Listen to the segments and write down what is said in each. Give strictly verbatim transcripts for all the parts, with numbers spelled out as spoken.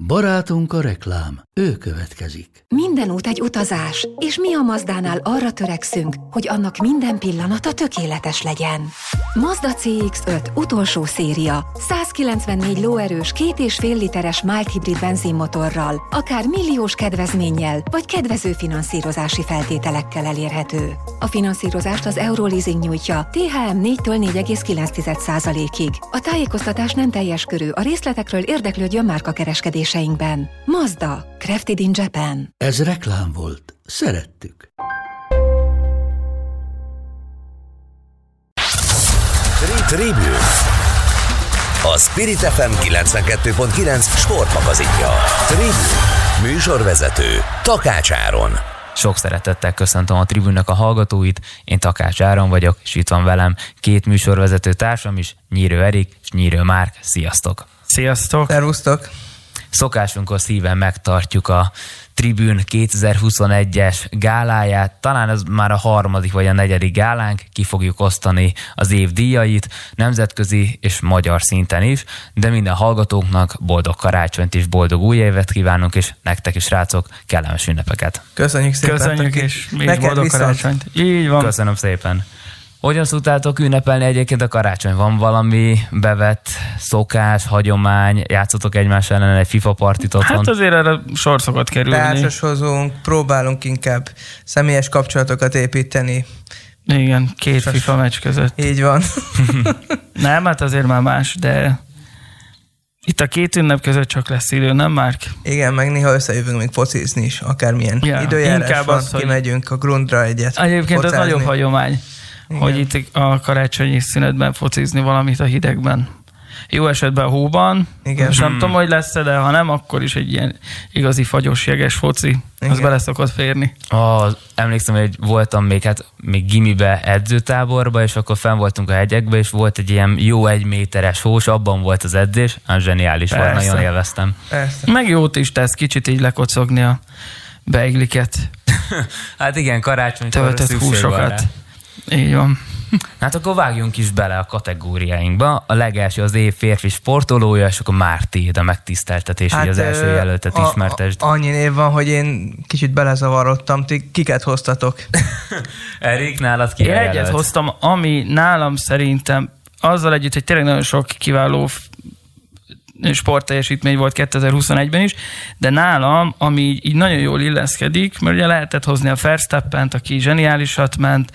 Barátunk a reklám, ő következik. Minden út egy utazás, és mi a Mazdánál arra törekszünk, hogy annak minden pillanata tökéletes legyen. Mazda cé iksz öt utolsó széria, százkilencvennégy lóerős, két és fél literes mild hibrid benzinmotorral, akár milliós kedvezménnyel, vagy kedvező finanszírozási feltételekkel elérhető. A finanszírozást az Euroleasing nyújtja té há em négytől négy egész kilenc százalékig. A tájékoztatás nem teljes körű, a részletekről érdeklődjön márkakereskedéseinkben. Mazda, crafted in Japan. Ez reklám volt. Szerettük. Tribün. A Spirit ef em kilencvenkettő pont kilenc sportmagazinja. Tribün. Műsorvezető Takács Áron. Sok szeretettel köszöntöm a Tribünnek a hallgatóit, én Takács Áron vagyok, és itt van velem két műsorvezető társam is, Nyírő Erik és Nyírő Márk. Sziasztok! Sziasztok! Szervusztok! Szokásunkon szíven megtartjuk a Tribün kétezer-huszonegyes gáláját, talán ez már a harmadik vagy a negyedik gálánk, ki fogjuk osztani az év díjait, nemzetközi és magyar szinten is, de minden hallgatóknak boldog karácsonyt és boldog új évet kívánunk, és nektek is, rácok, kellemes ünnepeket. Köszönjük szépen! Köszönjük, és mi is boldog viszont. Karácsonyt. Így van. Köszönöm szépen! Hogyan szoktátok ünnepelni egyébként a karácsony? Van valami bevett szokás, hagyomány? Játszotok egymás ellen egy FIFA partit otthon? Hát azért erre sor szokott kerülni. Társashozunk, próbálunk inkább személyes kapcsolatokat építeni. Igen, két Sos... FIFA meccs között. Így van. Nem, hát azért már más, de itt a két ünnep között csak lesz idő, nem Márk? Igen, meg néha összejövünk még focizni is, akármilyen ja, időjárás van, az, kimegyünk hogy... a grundra egyet. Egyébként focázni. Ez nagyobb hagyomány. Igen. Hogy itt a karácsonyi szünetben focizni valamit a hidegben. Jó esetben a hóban, igen. Most nem hmm. tudom, hogy lesz-e, de ha nem, akkor is egy ilyen igazi fagyos, jeges foci, igen. Az bele szokott férni. Ah, emlékszem, hogy voltam még, hát, még gimibe edzőtáborba, és akkor fenn voltunk a hegyekbe, és volt egy ilyen jó egy méteres hós, abban volt az edzés, ah, zseniális volt, nagyon élveztem. Persze. Meg jót is tesz kicsit így lekocogni a beigliket. Hát igen, karácsonykor töltött húsokat. Így van. Hát akkor vágjunk is bele a kategóriáinkba. A legelső az év férfi sportolója, és akkor már tiéd a megtiszteltetés, hát, hogy az első jelöltet a, ismertesd. A, annyi név van, hogy én kicsit belezavarodtam. Ti kiket hoztatok? Erik, nálad ki Én egyet jelölt? hoztam, ami nálam szerintem azzal együtt, hogy tényleg nagyon sok kiváló sportteljesítmény volt kétezer-huszonegyben is, de nálam, ami így, így nagyon jól illeszkedik, mert ugye lehetett hozni a Verstappent, aki zseniálisat ment,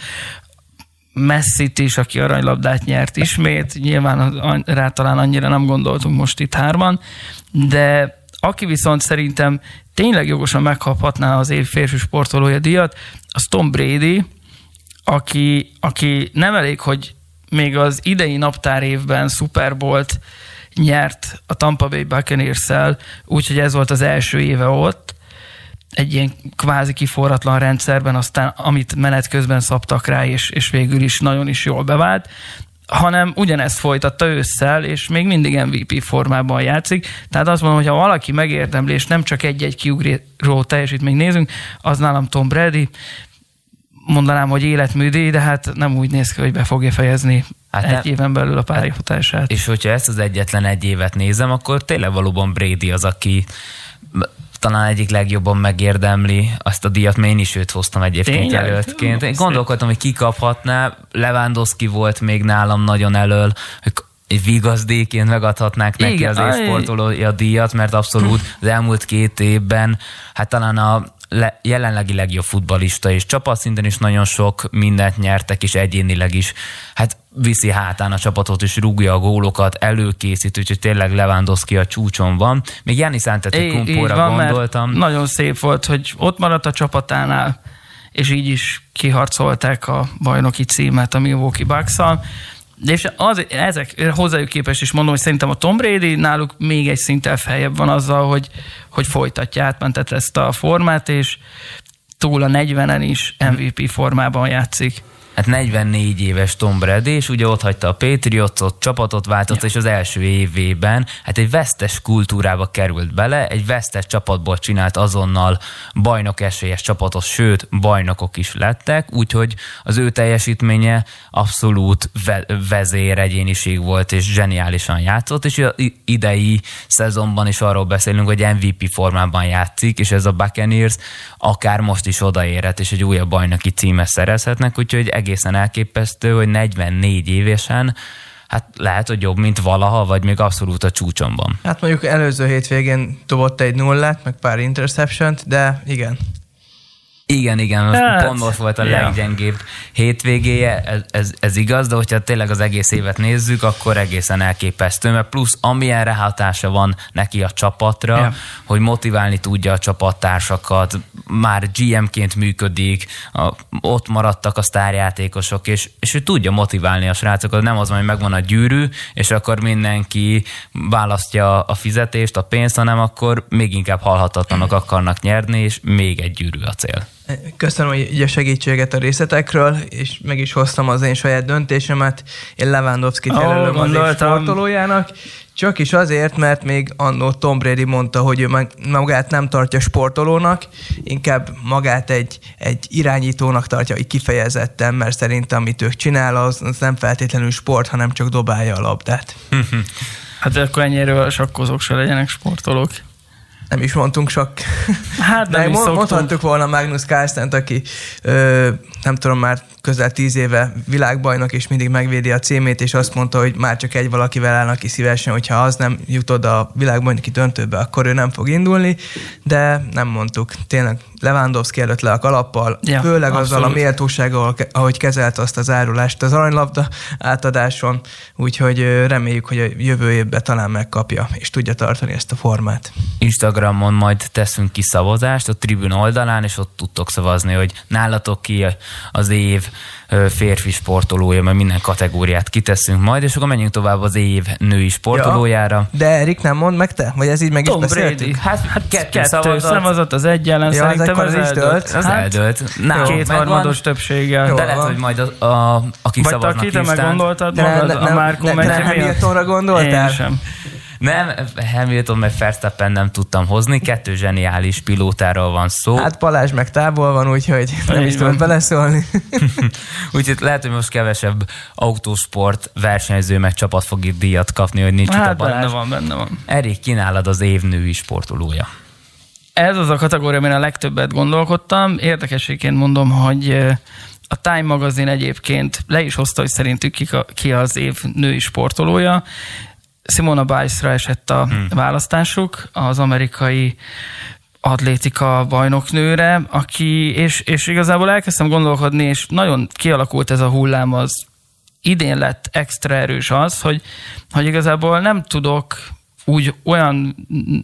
Messit is, aki aranylabdát nyert ismét, nyilván rá talán annyira nem gondoltunk most itt hárman, de aki viszont szerintem tényleg jogosan megkaphatná az év férfi sportolója díjat, az Tom Brady, aki, aki nem elég, hogy még az idei naptár évben Super Bowl-t nyert a Tampa Bay Buccaneers-szel, úgyhogy ez volt az első éve ott, egy ilyen kvázi kiforratlan rendszerben, aztán amit menet közben szabtak rá, és, és végül is nagyon is jól bevált, hanem ugyanezt folytatta ősszel, és még mindig em vé pé formában játszik. Tehát azt mondom, hogy ha valaki megérdemli, és nem csak egy-egy kiugró teljesítményt nézünk, az nálam Tom Brady. Mondanám, hogy életműdíj, de hát nem úgy néz ki, hogy be fogja fejezni hát egy nem. éven belül a pályafutását. És hogyha ezt az egyetlen egy évet nézem, akkor tényleg valóban Brady az, aki talán egyik legjobban megérdemli azt a díjat, mert én is őt hoztam egyébként jelöltként. Én gondolkodtam, hogy ki kaphatná, Lewandowski volt még nálam nagyon elől, hogy egy vigazdéként megadhatnák neki igen, az évsportolója díjat, mert abszolút az elmúlt két évben, hát talán a le, jelenlegi legjobb futballista, és csapatszinten is nagyon sok mindent nyertek, és egyénileg is, hát viszi hátán a csapatot, és rúgja a gólokat, előkészít, úgyhogy tényleg Lewandowski a csúcson van. Még Giannis Antetokounmpóra gondoltam. Nagyon szép volt, hogy ott maradt a csapatánál, és így is kiharcolták a bajnoki címet a Milwaukee Bucks-szal. És az, ezek hozzájuk képest is mondom, hogy szerintem a Tom Brady náluk még egy szinttel feljebb van azzal, hogy, hogy folytatja, átmentett ezt a formát, és túl a negyvenen is em vé pé formában játszik. Hát negyvennégy éves Tom Brady, és ugye ott hagyta a Patriotsot, csapatot váltott, ja. és az első évében hát egy vesztes kultúrába került bele, egy vesztes csapatból csinált azonnal bajnok esélyes csapatot, sőt, bajnokok is lettek, úgyhogy az ő teljesítménye abszolút ve- vezér egyéniség volt, és zseniálisan játszott, és az idei szezonban is arról beszélünk, hogy em vé pé formában játszik, és ez a Buccaneers akár most is odaérhet, és egy újabb bajnoki címet szerezhetnek, úgyhogy egészen elképesztő, hogy negyvennégy évesen, hát lehet, hogy jobb, mint valaha, vagy még abszolút a csúcsomban. Hát mondjuk előző hétvégén dobott egy nullát, meg pár interceptiont, de igen. Igen, igen, hát, pont most volt a ja. leggyengébb hétvégéje, ez, ez, ez igaz, de hogyha tényleg az egész évet nézzük, akkor egészen elképesztő, mert plusz amilyen ráhatása van neki a csapatra, ja. hogy motiválni tudja a csapattársakat, már gé em-ként működik, a, ott maradtak a sztárjátékosok, és, és ő tudja motiválni a srácokat, nem az, hogy megvan a gyűrű, és akkor mindenki választja a fizetést, a pénzt, hanem akkor még inkább halhatatlanok akarnak nyerni, és még egy gyűrű a cél. Köszönöm hogy a segítséget a részletekről, és meg is hoztam az én saját döntésemet. Én Lewandowskit oh, jelölöm az év sportolójának, csak is azért, mert még annó Tom Brady mondta, hogy ő magát nem tartja sportolónak, inkább magát egy, egy irányítónak tartja, így kifejezetten, mert szerintem amit ők csinál, az, az nem feltétlenül sport, hanem csak dobálja a labdát. Hát akkor ennyire sakkozók se legyenek sportolók. Nem is mondtunk sok. Hát nem is mondhattuk volna Magnus Carlsent, aki ö, nem tudom, már közel tíz éve világbajnok, és mindig megvédi a címét, és azt mondta, hogy már csak egy valakivel állnak ki szívesen, hogyha az nem jut oda a világbajnoki döntőbe, akkor ő nem fog indulni, de nem mondtuk. Tényleg Lewandowski előtt le a kalappal, ja, főleg abszolút. Azzal a méltósággal, ahogy kezelte azt az árulást az aranylabda átadáson, úgyhogy reméljük, hogy a jövő évben talán megkapja, és tudja tartani ezt a formát. Instagramon majd teszünk ki szavazást a Tribün oldalán, és ott tudtok szavazni, hogy nálatok ki az év férfi sportolója, mert minden kategóriát kiteszünk majd, és akkor menjünk tovább az év női sportolójára. Ja, de Erik, nem mondd meg te? Vagy ez így meg Tom is beszéltük? Hát, hát kettő, kettő szavazat. szavazat az egy ellen, ja, szerintem az, az eldőlt. Az hát, eldőlt. Kétharmados többséggel. De lehet, hogy majd a, a, akik vagy szavaznak listán. Vagy te meggondoltad magad, a Márkó meccse miatt? Hamiltonra gondoltál? Én sem. Nem, Hamilton meg Verstappen nem tudtam hozni, kettő zseniális pilótáról van szó. Hát Balázs meg távol van, úgyhogy nem is tudod beleszólni. Úgyhogy lehet, hogy most kevesebb autósport versenyző meg csapat fog itt díjat kapni, hogy nincs hát itt a Balázs. Benne van, benne van. Erik, kínálad az év női sportolója. Ez az a kategória, amin a legtöbbet gondolkodtam. Érdekességként mondom, hogy a Time magazin egyébként le is hozta, hogy szerintük ki az év női sportolója. Simona Biles-ra esett a hmm. választásuk, az amerikai atlétika bajnoknőre, aki, és, és igazából elkezdtem gondolkodni, és nagyon kialakult ez a hullám, az idén lett extra erős az, hogy, hogy igazából nem tudok úgy olyan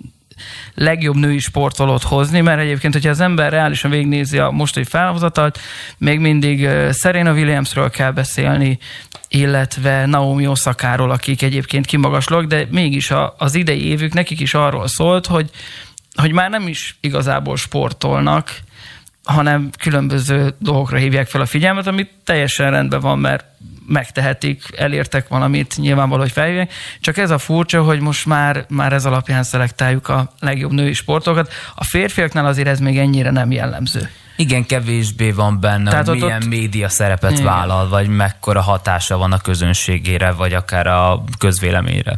legjobb női sportolót hozni, mert egyébként, hogyha az ember reálisan végignézi a mostani felhozatalt, még mindig Serena Williamsről kell beszélni, illetve Naomi Osakáról, akik egyébként kimagaslók, de mégis a, az idei évük nekik is arról szólt, hogy, hogy már nem is igazából sportolnak, hanem különböző dolgokra hívják fel a figyelmet, amit teljesen rendben van, mert megtehetik, elértek valamit, nyilvánvaló, hogy felhívják. Csak ez a furcsa, hogy most már, már ez alapján szelektáljuk a legjobb női sportokat. A férfiaknál azért ez még ennyire nem jellemző. Igen, kevésbé van benne, tehát hogy milyen ott... média szerepet igen. vállal, vagy mekkora hatása van a közönségére, vagy akár a közvéleményre.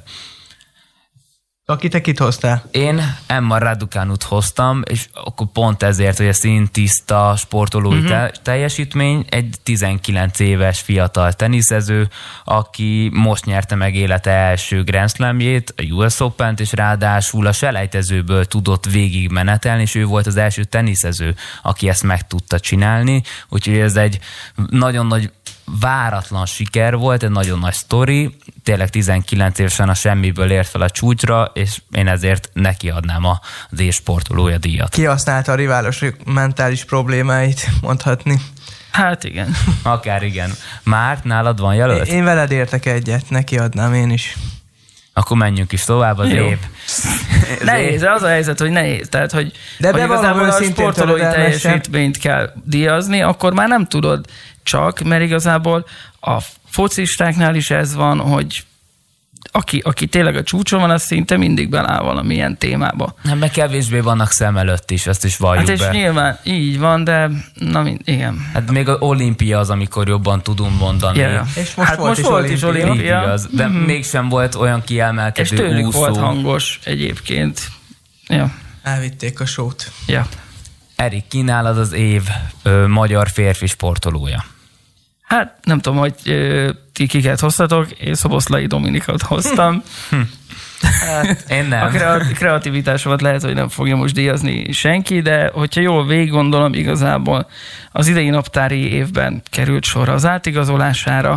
Aki te kit hoztál? Én Emma Raducanut hoztam, és akkor pont ezért, hogy a színtiszta sportolói uh-huh. te- teljesítmény, egy tizenkilenc éves fiatal teniszező, aki most nyerte meg élete első Grand Slamjét, a U S Opent, és ráadásul a selejtezőből tudott végig menetelni, és ő volt az első teniszező, aki ezt meg tudta csinálni, úgyhogy ez egy nagyon nagy váratlan siker volt, egy nagyon nagy sztori, tényleg tizenkilenc évesen a semmiből ért fel a csúcsra, és én ezért neki adnám az év sportolója díjat. Kihasználta a riválosok mentális problémáit, mondhatni. Hát igen. Akár igen. Márt, nálad van jelölt? Én veled értek egyet, neki adnám én is. Akkor menjünk is tovább az jó. év. Nehéz, az a helyzet, hogy nehéz. Tehát, hogy, de hogy igazából a sportolói teljesítményt kell díjazni, akkor már nem tudod csak, mert igazából a focistáknál is ez van, hogy aki, aki tényleg a csúcson van, az szinte mindig beláll valamilyen témába. Nem, meg kevésbé vannak szem előtt is, ezt is valljuk hát és be. nyilván így van, de na mind, igen. Hát még az olimpia az, amikor jobban tudunk mondani. Yeah. És most hát volt most is volt is olimpia. olimpia. Igaz, de mm-hmm. mégsem volt olyan És kiemelkedő tőlük úszó. volt hangos egyébként. Ja. Elvitték a sót. Ja. Erik, kínálad az év ö, magyar férfi sportolója. Hát nem tudom, hogy ö, ti kiket hoztatok, én Szoboszlai Dominikot hoztam. Hát, én nem. A kreativitásomat lehet, hogy nem fogja most díjazni senki, de hogyha jól végig gondolom, igazából az idei naptári évben került sor az átigazolására,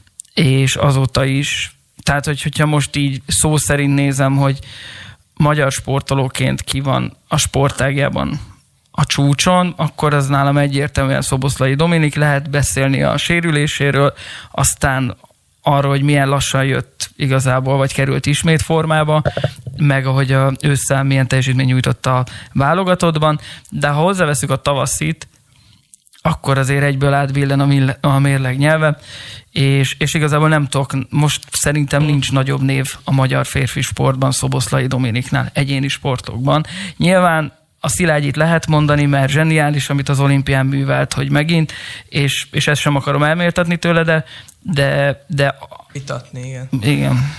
és azóta is, tehát hogy, hogyha most így szó szerint nézem, hogy magyar sportolóként ki van a sportágában a csúcson, akkor az nálam egyértelműen Szoboszlai Dominik, lehet beszélni a sérüléséről, aztán arról, hogy milyen lassan jött igazából, vagy került ismét formába, meg ahogy a ősszel milyen teljesítmény nyújtott a válogatottban, de ha hozzáveszünk a tavaszit, akkor azért egyből átbillen a, mille, a mérleg nyelve, és, és igazából nem tudok, most szerintem nincs nagyobb név a magyar férfi sportban Szoboszlai Dominiknál, egyéni sportokban. Nyilván a Szilágyit lehet mondani, mert zseniális, amit az olimpián művelt, hogy megint, és, és ezt sem akarom elméltatni tőle, de, de, de Vitatni, igen. igen.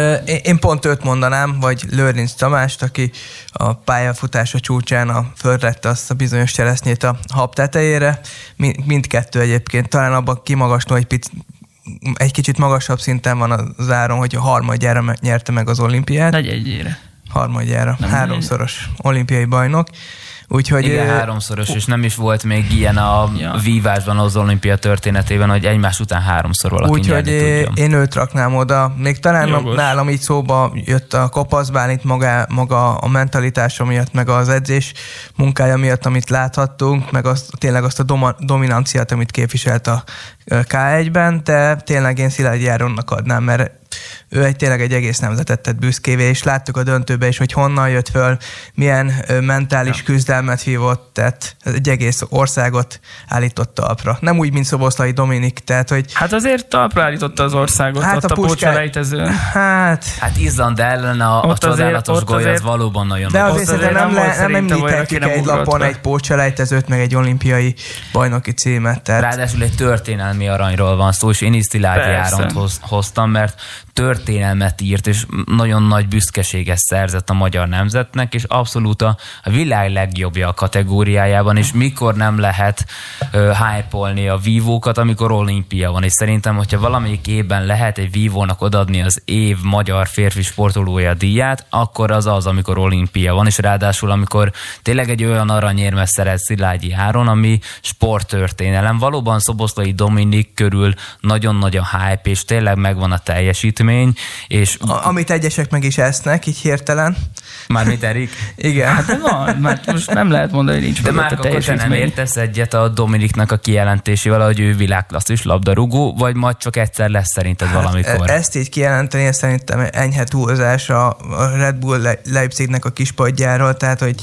Én pont őt mondanám, vagy Lőrinc Tamást, aki a pályafutása csúcsán a földrette azt a bizonyos cseresznyét a hab tetejére. Mindkettő egyébként. Talán abban kimagasló egy picit, egy kicsit magasabb szinten van az áron, hogy a harmadjára nyerte meg az olimpiát. Egy egyére. Harmadjára. Nem háromszoros egy. Olimpiai bajnok. Úgyhogy, igen, háromszoros, és nem is volt még ilyen a ja. vívásban az olimpia történetében, hogy egymás után háromszor valaki úgy, nyerni tudjon. Úgyhogy én őt raknám oda. Még talán Jogos. Nálam így szóba jött a Kopasz Bálint maga, maga a mentalitása miatt, meg az edzés munkája miatt, amit láthattunk, meg azt, tényleg azt a doma, dominanciát, amit képviselt a ká egyben, de tényleg én Szilágyi Áronnak adnám, mert ő egy tényleg egy egész nemzetet tett büszkévé, és láttuk a döntőbe is, hogy honnan jött föl, milyen mentális ja. küzdelmet vívott, tehát egy egész országot állított talpra. Nem úgy, mint Szoboszlai Dominik, tehát, hogy... Hát azért talpra állította az országot, hát ott a, a pótselejtezőn. Hát... Hát Izland ellen a, a csodálatos gólya az valóban nagyon de nagy. De azért nem, le, nem említhetjük egy lapon egy pótselejtezőt, meg egy olimpiai bajnoki címet. Tehát... Ráadásul egy történelmi aranyról van szó, és én is Szilágyi Áront hoz, hoztam, mert történelmet írt, és nagyon nagy büszkeséget szerzett a magyar nemzetnek, és abszolút a, a világ legjobbja a kategóriájában, és mikor nem lehet uh, hype-olni a vívókat, amikor olimpia van, és szerintem, hogyha valamelyik évben lehet egy vívónak odaadni az év magyar férfi sportolója díját, akkor az az, amikor olimpia van, és ráadásul amikor tényleg egy olyan aranyérmet szeret Szilágyi Áron, ami sporttörténelem. Valóban Szoboszlai Dominik körül nagyon nagy a hype, és tényleg megvan a teljesítmény, és... A, amit egyesek meg is esznek, így hirtelen. Mármint Erik? Igen. Hát de van, mert most nem lehet mondani, hogy nincs de mögött a teljesítmény. De már akkor te nem értesz egyet a Dominiknak a kijelentésével, hogy ő világklasszis labdarúgó, vagy majd csak egyszer lesz szerinted hát valamikor? Ezt így kijelenteni, szerintem enyhe túlzás a Red Bull Leipzignek a kispadjáról, tehát, hogy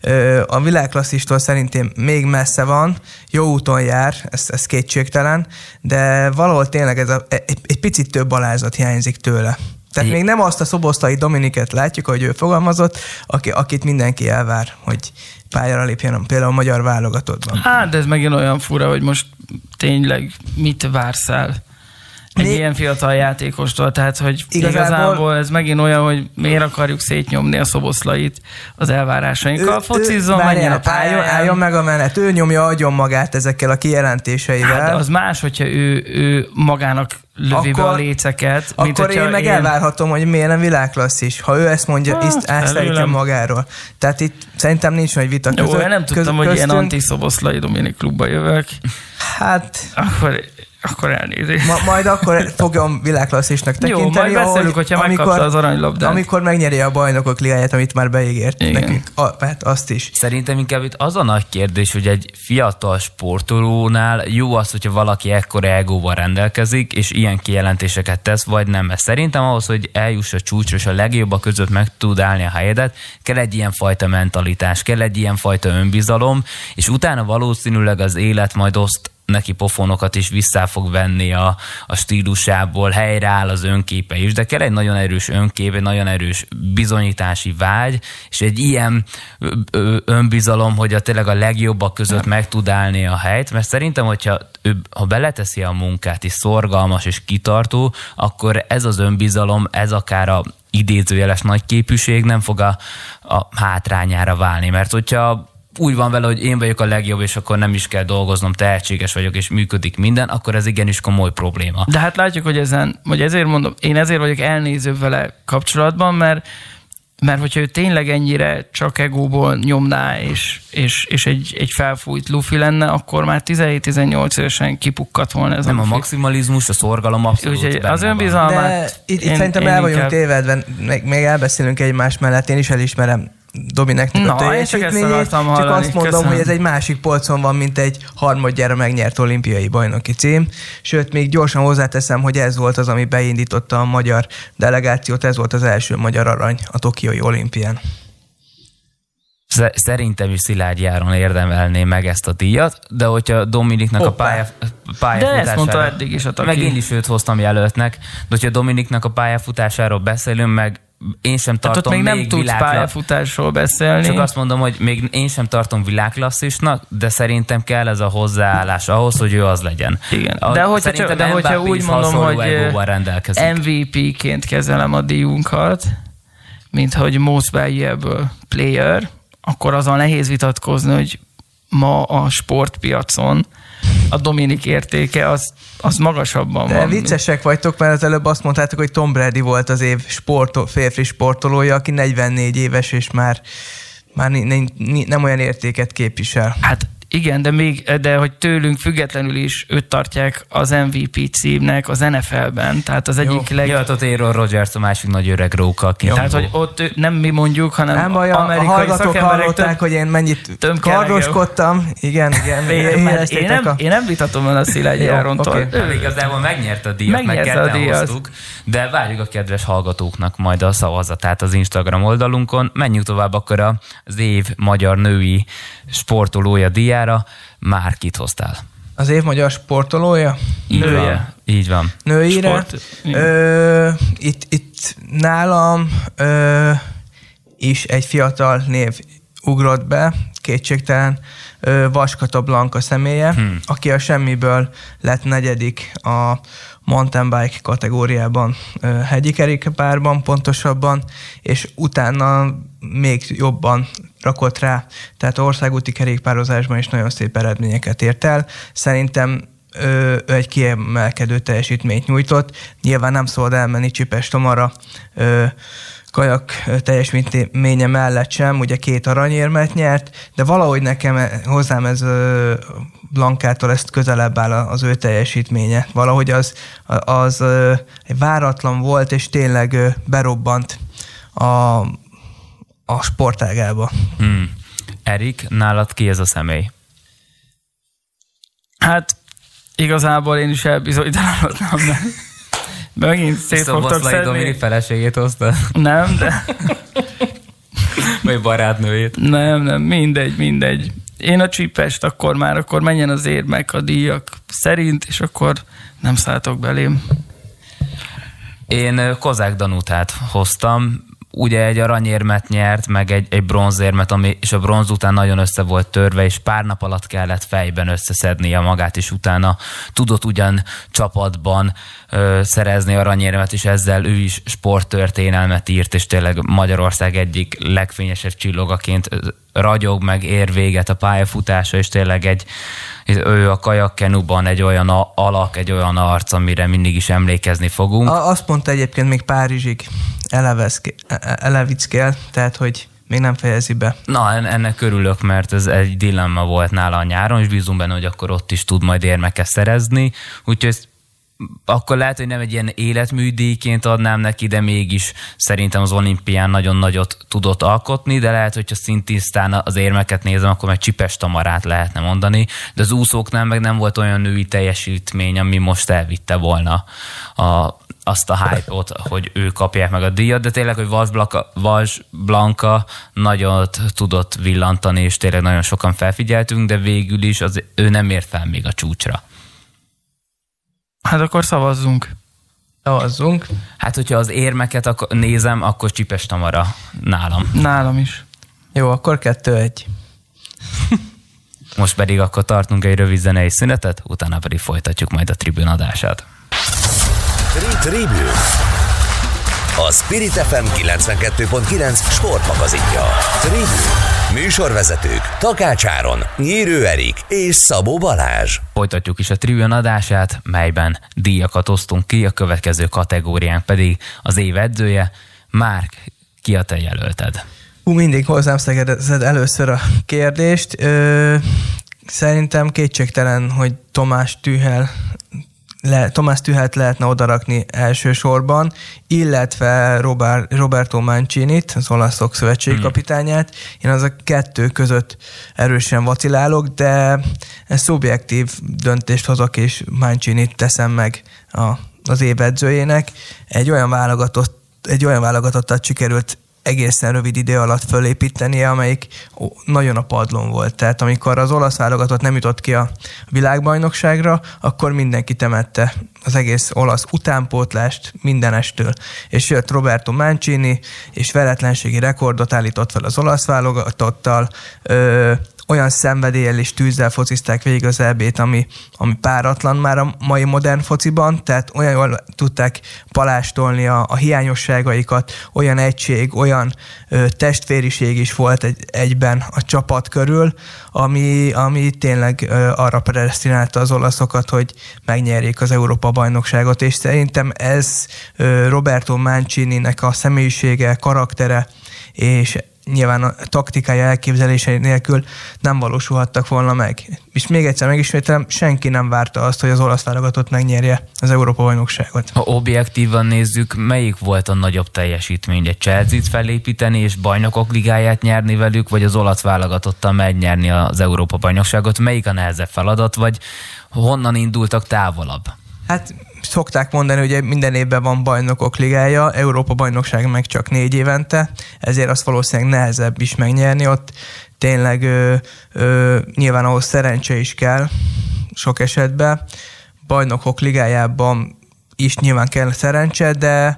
a világklasszistól szerintem még messze van, jó úton jár, ez, ez kétségtelen, de valahol tényleg ez a, egy, egy picit több alázat hiányzik tőle. Tehát é. még nem azt a Szoboszlai Dominiket látjuk, hogy ő fogalmazott, aki, akit mindenki elvár, hogy pályára lépjen például a magyar válogatottban. Hát, de ez megint olyan fura, hogy most tényleg mit vársz el egy Né... ilyen fiatal játékostól, tehát hogy igazából... igazából ez megint olyan, hogy miért akarjuk szétnyomni a Szoboszlait az elvárásainkkal. Focizzon, menjen a pályán. Álljon meg a menet, ő nyomja agyon magát ezekkel a kijelentéseivel. Hát, de az más, hogyha ő, ő magának lövi be a léceket. Akkor én meg én... elvárhatom, hogy miért nem világklasszis, ha ő ezt mondja, ha, ezt elszállítja magáról. Tehát itt szerintem nincs nagy vita között. Jó, én nem tudtam, köz, hogy ilyen anti-Szoboszlai Dominik klubba jövök. Hát... Akkor... Akkor elnézést. Ma, majd akkor fogom világklasszisnak tekinteni. Jó, majd beszélünk, hogyha amikor, megkapta az aranylabdát. Amikor megnyeri a bajnokok ligáját, amit már beígért igen. nekünk. A, hát azt is. Szerintem inkább itt az a nagy kérdés, hogy egy fiatal sportolónál jó az, hogyha valaki ekkora egóval rendelkezik, és ilyen kijelentéseket tesz, vagy nem. Mert szerintem ahhoz, hogy eljuss a csúcsra, és a legjobbak között meg tud állni a helyedet, kell egy ilyen fajta mentalitás, kell egy ilyen fajta önbizalom, és utána valószínűleg az élet majd oszt neki pofonokat is vissza fog venni a, a stílusából, helyreáll az önképe is, de kell egy nagyon erős önkép, egy nagyon erős bizonyítási vágy, és egy ilyen önbizalom, hogy a tényleg a legjobbak között meg tud állni a helyt, mert szerintem, hogyha ő, ha beleteszi a munkát, és szorgalmas és kitartó, akkor ez az önbizalom, ez akár a idézőjeles nagyképűség nem fog a, a hátrányára válni, mert hogyha úgy van vele, hogy én vagyok a legjobb, és akkor nem is kell dolgoznom, tehetséges vagyok, és működik minden, akkor ez igenis komoly probléma. De hát látjuk, hogy ezen, vagy ezért mondom, én ezért vagyok elnézőbb vele kapcsolatban, mert Mert hogyha ő tényleg ennyire csak egóból nyomná, és, és, és egy, egy felfújt lufi lenne, akkor már tizenhét-tizennyolc évesen kipukkadt volna ez nem a a lufi. maximalizmus, a szorgalom abszolút Úgyhogy benne az van. önbizalmát... De itt, itt én, szerintem én el vagyunk inkább... tévedve, még, még elbeszélünk egymás mellett, én is elismerem Dominiknek Na, a teljesítményét, csak, csak azt mondom, köszönöm. Hogy ez egy másik polcon van, mint egy harmadjára megnyert olimpiai bajnoki cím. Sőt, még gyorsan hozzáteszem, hogy ez volt az, ami beindította a magyar delegációt, ez volt az első magyar arany a tokiói olimpián. Szerintem is Szilágyi Áron érdemelné meg ezt a díjat, de hogyha Dominiknak Hoppá. a pálya, pályafutására... De ezt mondta eddig is a taki. Meg én is őt hoztam jelöltnek, de hogyha Dominiknak a pályafutásáról beszélünk, meg én sem tartom hát még, még nem tudsz világla... pályafutásról beszélni. Csak azt mondom, hogy még én sem tartom világklasszisnak, de szerintem kell ez a hozzáállás ahhoz, hogy ő az legyen. Igen. A, de hogyha, csak, de hogyha úgy mondom, hogy em vé pé-ként kezelem a díjunkat, mint hogy most valuable player, akkor azon nehéz vitatkozni, hogy ma a sportpiacon a Dominik értéke az, az magasabban de van. De viccesek vagytok, mert az előbb azt mondtátok, hogy Tom Brady volt az év sportol, férfi sportolója, aki negyvennégy éves, és már, már nem, nem olyan értéket képvisel. Hát igen, de még, de hogy tőlünk függetlenül is őt tartják az em vé pé címnek az en ef el-ben, tehát az Jó. egyik leg... Ja, ott Aaron Rodgers a másik nagy öreg róka. Tehát, hogy ott nem mi mondjuk, hanem nem baj, amerikai a hallgatók hallották, több, hogy én mennyit kardoskodtam. Igen, igen. Én, én, nem, a... én nem vitatom el a Szilágyi Árontól. Okay. Igazából megnyerte a díjat, meg ketten hoztuk, de várjuk a kedves hallgatóknak majd a szavazatát az Instagram oldalunkon. Menjünk tovább akkor az év magyar női sportolója díjára. Már kit hoztál? Az év magyar sportolója? Így Nője. Van. Így van. Nőire? Sport. Ö, itt, itt nálam ö, is egy fiatal név ugrott be, kétségtelen, ö, Vaskata Blanka személye, hmm. aki a semmiből lett negyedik a mountain bike kategóriában, ö, hegyi kerékpárban pontosabban, és utána még jobban rakott rá, tehát országúti kerékpározásban is nagyon szép eredményeket ért el. Szerintem ő, ő egy kiemelkedő teljesítményt nyújtott. Nyilván nem szabad elmenni Csipes Tamara ö, kajak teljesítménye mellett sem, ugye két aranyérmet nyert, de valahogy nekem hozzám ez ö, Blankától ezt közelebb áll az ő teljesítménye. Valahogy az, az ö, váratlan volt, és tényleg ö, berobbant a a sportágába. Hmm. Erik, nálad ki ez a személy? Hát igazából én is elbizonytalanodtam, mert megint szét fogtok szedni. Dominik feleségét hozta? Nem, de... Vagy barátnőjét? Nem, nem, mindegy, mindegy. Én a Csipest, akkor már, akkor menjen az érmek a díjak szerint, és akkor nem szálltok belém. Én Kozák Danutát hoztam, ugye egy aranyérmet nyert, meg egy, egy bronzérmet, ami, és a bronz után nagyon össze volt törve, és pár nap alatt kellett fejben összeszednie magát, és utána tudott ugyan csapatban ö, szerezni aranyérmet, és ezzel ő is sporttörténelmet írt, és tényleg Magyarország egyik legfényesebb csillogaként ragyog, meg ér véget a pályafutása, és tényleg egy ő a kajakkenuban egy olyan alak, egy olyan arc, amire mindig is emlékezni fogunk. A, azt mondta egyébként még Párizsig elevickél, tehát hogy még nem fejezi be. Na, ennek örülök, mert ez egy dilemma volt nála a nyáron, és bízunk benne, hogy akkor ott is tud majd érmeket szerezni. Úgyhogy akkor lehet, hogy nem egy ilyen életműdíjként adnám neki, de mégis szerintem az olimpián nagyon nagyot tudott alkotni, de lehet, hogyha szintisztán az érmeket nézem, akkor meg Csipes Tamarát lehetne mondani, de az úszóknál meg nem volt olyan női teljesítmény, ami most elvitte volna a, azt a hype-ot, hogy ő kapják meg a díjat, de tényleg, hogy Vas Blanka, Vas Blanka nagyot tudott villantani, és tényleg nagyon sokan felfigyeltünk, de végül is az, ő nem ért fel még a csúcsra. Hát akkor szavazzunk. Szavazzunk. Hát, hogyha az érmeket ak- nézem, akkor Csipes Tamara nálam. Nálam is. Jó, akkor kettő egy. Most pedig akkor tartunk egy rövid zenei szünetet, utána pedig folytatjuk majd a tribün adását. Tribün. A Spirit ef em kilencvenkettő pont kilenc sportmagazinja. Tribün. Műsorvezetők Takács Áron, Nyírő Erik és Szabó Balázs. Folytatjuk is a tribün adását, melyben díjakat osztunk ki, a következő kategóriánk pedig az év edzője. Márk, ki a te jelölted? Hú, mindig hozzám szegedezed először a kérdést. Ö, szerintem kétségtelen, hogy Tomás Tüchel Le, Tomás Tüchelt lehetne odarakni elsősorban, illetve Robert, Roberto Mancinit, az olaszok szövetségi hmm. kapitányát. Én az a kettő között erősen vacilálok, de ez szubjektív döntést hozok, és Mancinit teszem meg a, az év edzőjének. Egy olyan válogatott, egy olyan válogatottat sikerült egészen rövid idő alatt fölépítenie, amelyik nagyon a padlón volt. Tehát amikor az olasz válogatott nem jutott ki a világbajnokságra, akkor mindenki temette az egész olasz utánpótlást mindenestől. És jött Roberto Mancini, és veretlenségi rekordot állított fel az olasz válogatottal, ö, olyan szenvedéllyel és tűzzel focizták végig az é bét, ami, ami páratlan már a mai modern fociban, tehát olyan jól tudták palástolni a, a hiányosságaikat, olyan egység, olyan ö, testvériség is volt egy, egyben a csapat körül, ami, ami tényleg ö, arra predesztinálta az olaszokat, hogy megnyerjék az Európa-bajnokságot, és szerintem ez ö, Roberto Mancininek a személyisége, karaktere, és nyilván a taktikája elképzelései nélkül nem valósulhattak volna meg. És még egyszer megismételem, senki nem várta azt, hogy az olasz válogatott megnyerje az Európa-bajnokságot. Ha objektívan nézzük, melyik volt a nagyobb teljesítmény? Egy Chelsea-t felépíteni és bajnokok ligáját nyerni velük, vagy az olasz válogatottal megnyerni az Európa-bajnokságot? Melyik a nehezebb feladat, vagy honnan indultak távolabb? Hát szokták mondani, hogy minden évben van bajnokok ligája, Európa-bajnokság meg csak négy évente, ezért az valószínűleg nehezebb is megnyerni ott. Tényleg ö, ö, nyilván ahhoz szerencse is kell sok esetben. Bajnokok ligájában is nyilván kell szerencse, de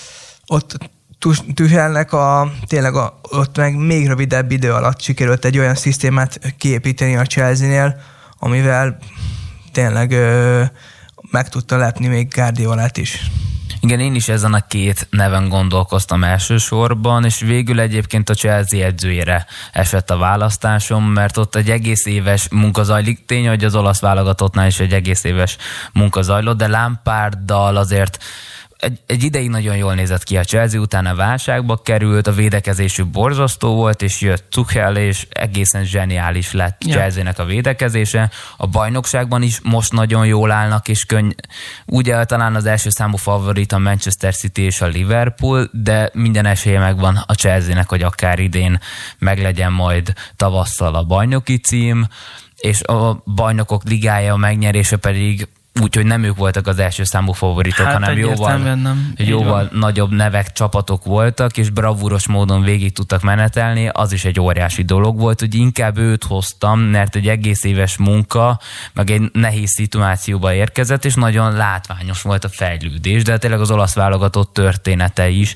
ott Tüchelnek a, tényleg a, ott meg még rövidebb idő alatt sikerült egy olyan szisztémát kiépíteni a Chelsea-nél, amivel tényleg ö, meg tudta lepni még Guardiolát is. Igen, én is ezen a két neven gondolkoztam elsősorban, és végül egyébként a Chelsea edzőjére esett a választásom, mert ott egy egész éves munka zajlik. Tény, hogy az olasz válogatottnál is egy egész éves munka zajlott, de Lamparddal azért Egy, egy ideig nagyon jól nézett ki a Chelsea, utána válságba került, a védekezésük borzasztó volt, és jött Tuchel, és egészen zseniális lett ja. Chelsea-nek a védekezése. A bajnokságban is most nagyon jól állnak, és könny... ugye talán az első számú favorit a Manchester City és a Liverpool, de minden esélye megvan a Chelsea-nek, hogy akár idén meglegyen majd tavasszal a bajnoki cím, és a bajnokok ligája megnyerése pedig úgyhogy nem ők voltak az első számú favoritok, hát hanem jóval, nem. jóval nagyobb nevek, csapatok voltak, és bravúros módon végig tudtak menetelni, az is egy óriási dolog volt, hogy inkább őt hoztam, mert egy egész éves munka, meg egy nehéz szituációba érkezett, és nagyon látványos volt a fejlődés, de tényleg az olasz válogatott története is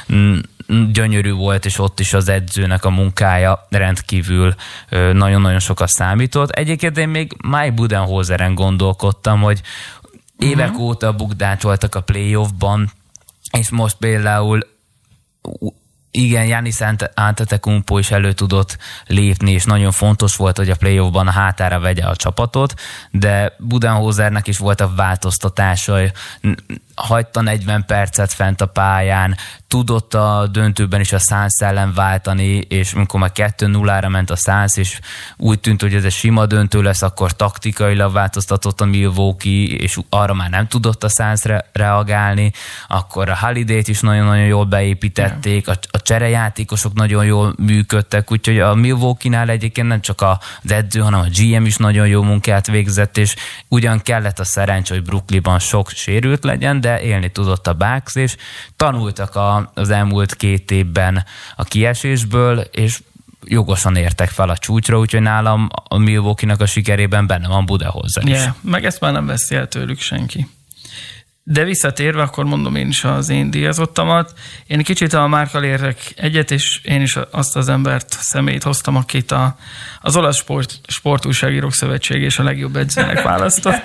gyönyörű volt, és ott is az edzőnek a munkája rendkívül nagyon-nagyon sokat számított. Egyébként én még Mike Budenholzeren gondolkodtam, hogy évek uh-huh. óta bukdácsoltak a playoffban, és most például igen, Giannis Antetokounmpo is elő tudott lépni, és nagyon fontos volt, hogy a playoffban a hátára vegye a csapatot, de Budenholzernek is voltak változtatásai. hagyta negyven percet fent a pályán, tudott a döntőben is a Suns ellen váltani, és amikor már kettő nullára ment a Suns, és úgy tűnt, hogy ez egy sima döntő lesz, akkor taktikailag változtatott a Milwaukee, és arra már nem tudott a Suns re- reagálni, akkor a Holiday-t is nagyon-nagyon jól beépítették, a, a cserejátékosok nagyon jól működtek, úgyhogy a Milwaukee-nál egyébként nem csak az edző, hanem a gé em is nagyon jó munkát végzett, és ugyan kellett a szerencsé, hogy Brooklynban sok sérült legyen, de élni tudott a Bucks, és tanultak a az elmúlt két évben a kiesésből, és jogosan értek fel a csúcsra, úgyhogy nálam a Milwaukee-nak a sikerében benne van Budenholzer is. Yeah, meg ezt már nem veszi el tőlük senki. De visszatérve, akkor mondom én is az én díjazottamat. Én kicsit a Márkkal értek egyet, és én is azt az embert, személyt hoztam, akit a, az olasz sport, sportújságírók szövetség és a legjobb edzőnek választott.